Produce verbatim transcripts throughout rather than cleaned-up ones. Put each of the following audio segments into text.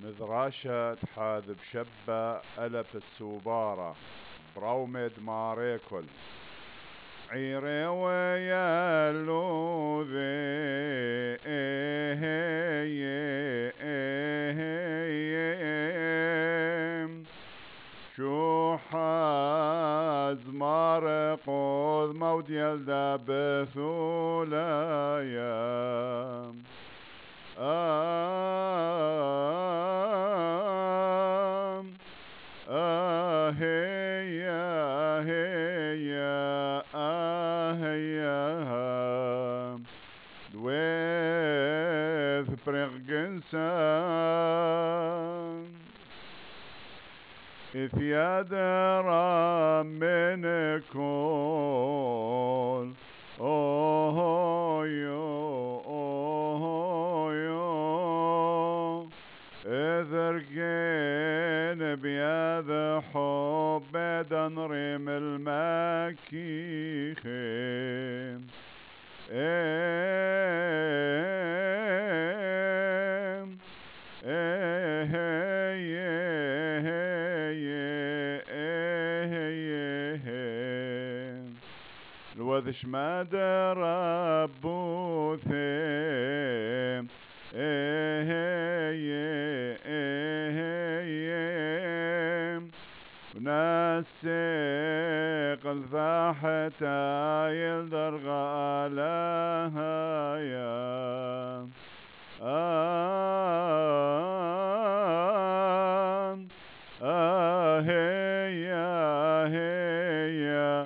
مذراشة حاذب شبة ألف السوبارة برومد ماريكل عيري ويا اللوذي شو حاز مارقوذ مود يلدا بثولايا آم آهيا آهيا آهيا دويث برغنسان إذ يدرى من كل أوه يو أوه يو إذرقين بيد حب دنرم المكيخين إيم الوذش ما دربو ثيم ونسق الفاحة يلدر غالها يا آم آهيا آهيا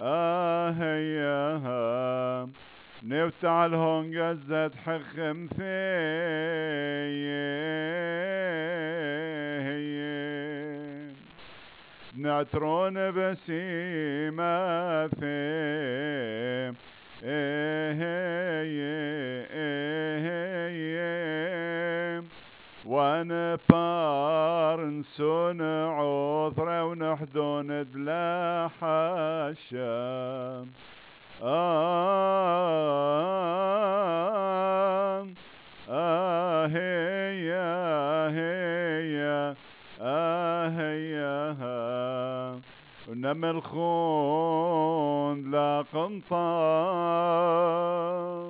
آهيا نفتع الهون قزت حخم ثيم نعترون بسيمة ثيم ونبار نسون عثرة ونحدون دلاح الشام آم آهيا آهيا آهيا ونمل خون لا قنطار